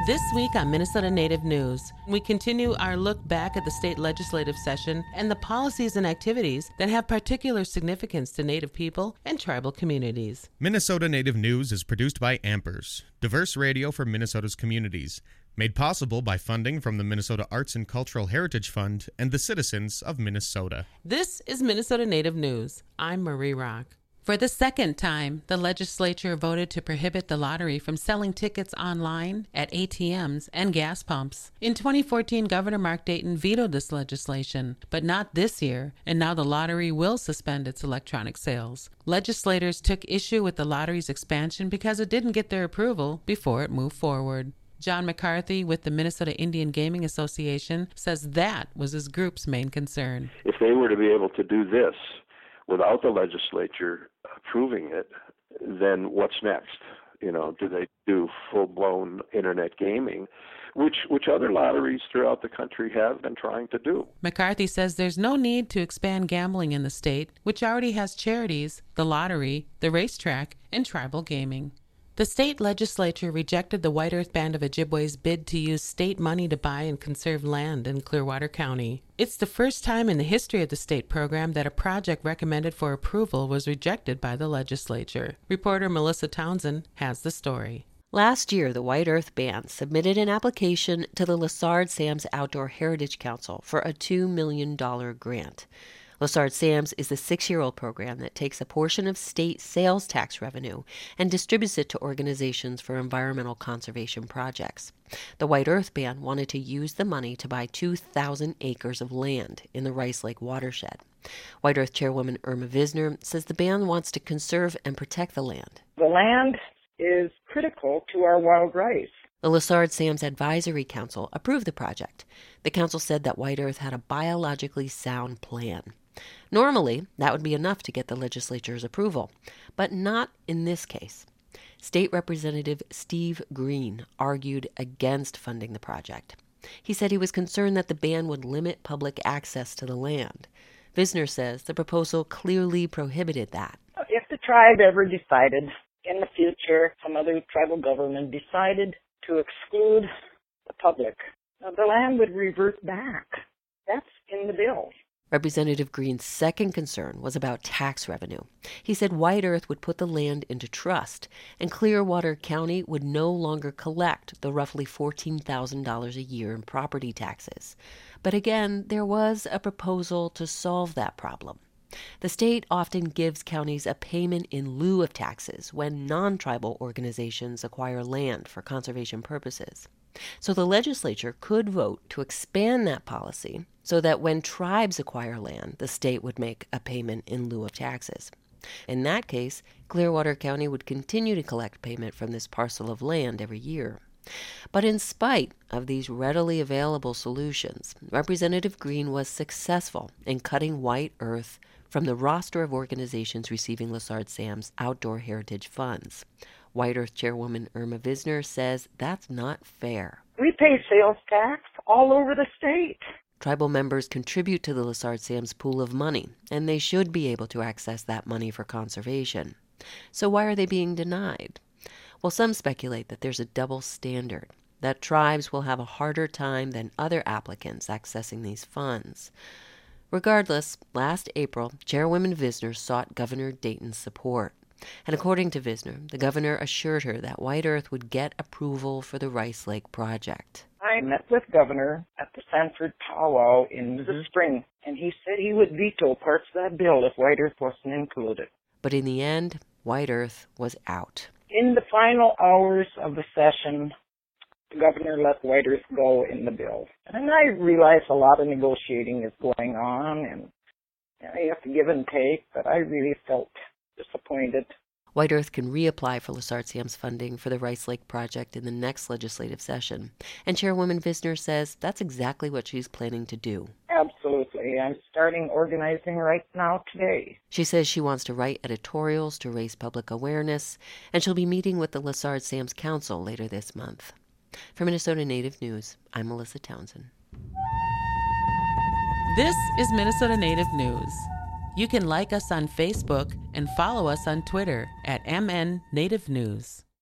This week on Minnesota Native News, we continue our look back at the state legislative session and the policies and activities that have particular significance to Native people and tribal communities. Minnesota Native News is produced by Ampers, diverse radio for Minnesota's communities, made possible by funding from the Minnesota Arts and Cultural Heritage Fund and the citizens of Minnesota. This is Minnesota Native News. I'm Marie Rock. For the second time, the legislature voted to prohibit the lottery from selling tickets online, at ATMs, and gas pumps. In 2014, Governor Mark Dayton vetoed this legislation, but not this year, and now the lottery will suspend its electronic sales. Legislators took issue with the lottery's expansion because it didn't get their approval before it moved forward. John McCarthy with the Minnesota Indian Gaming Association says that was his group's main concern. If they were to be able to do this without the legislature approving it, then what's next? Do they do full-blown internet gaming, which other lotteries throughout the country have been trying to do? McCarthy says there's no need to expand gambling in the state, which already has charities, the lottery, the racetrack, and tribal gaming. The state legislature rejected the White Earth Band of Ojibwe's bid to use state money to buy and conserve land in Clearwater County. It's the first time in the history of the state program that a project recommended for approval was rejected by the legislature. Reporter Melissa Townsend has the story. Last year, the White Earth Band submitted an application to the Lessard Sams Outdoor Heritage Council for a $2 million grant. Lessard Sams is the 6-year-old program that takes a portion of state sales tax revenue and distributes it to organizations for environmental conservation projects. The White Earth Band wanted to use the money to buy 2,000 acres of land in the Rice Lake watershed. White Earth Chairwoman Irma Visner says the band wants to conserve and protect the land. The land is critical to our wild rice. The Lessard Sams Advisory Council approved the project. The council said that White Earth had a biologically sound plan. Normally, that would be enough to get the legislature's approval, but not in this case. State Representative Steve Green argued against funding the project. He said he was concerned that the ban would limit public access to the land. Visner says the proposal clearly prohibited that. If the tribe ever decided in the future, some other tribal government decided to exclude the public, the land would revert back. That's in the bill. Representative Green's second concern was about tax revenue. He said White Earth would put the land into trust, and Clearwater County would no longer collect the roughly $14,000 a year in property taxes. But again, there was a proposal to solve that problem. The state often gives counties a payment in lieu of taxes when non-tribal organizations acquire land for conservation purposes. So the legislature could vote to expand that policy so that when tribes acquire land, the state would make a payment in lieu of taxes. In that case, Clearwater County would continue to collect payment from this parcel of land every year. But in spite of these readily available solutions, Representative Green was successful in cutting White Earth from the roster of organizations receiving Lessard Sams outdoor heritage funds. White Earth Chairwoman Irma Visner says that's not fair. We pay sales tax all over the state. Tribal members contribute to the Lessard Sams pool of money, and they should be able to access that money for conservation. So why are they being denied? Well, some speculate that there's a double standard, that tribes will have a harder time than other applicants accessing these funds. Regardless, last April, Chairwoman Visner sought Governor Dayton's support. And according to Visner, the governor assured her that White Earth would get approval for the Rice Lake project. I met with Governor at the Sanford powwow in the spring, and he said he would veto parts of that bill if White Earth wasn't included. But in the end, White Earth was out. In the final hours of the session, the governor let White Earth go in the bill. And I realize a lot of negotiating is going on, and you have to give and take, but I really felt disappointed. White Earth can reapply for Lessard Sams funding for the Rice Lake project in the next legislative session. And Chairwoman Visner says that's exactly what she's planning to do. Absolutely. I'm starting organizing right now today. She says she wants to write editorials to raise public awareness, and she'll be meeting with the Lessard Sams Council later this month. For Minnesota Native News, I'm Melissa Townsend. This is Minnesota Native News. You can like us on Facebook and follow us on Twitter at MN Native News.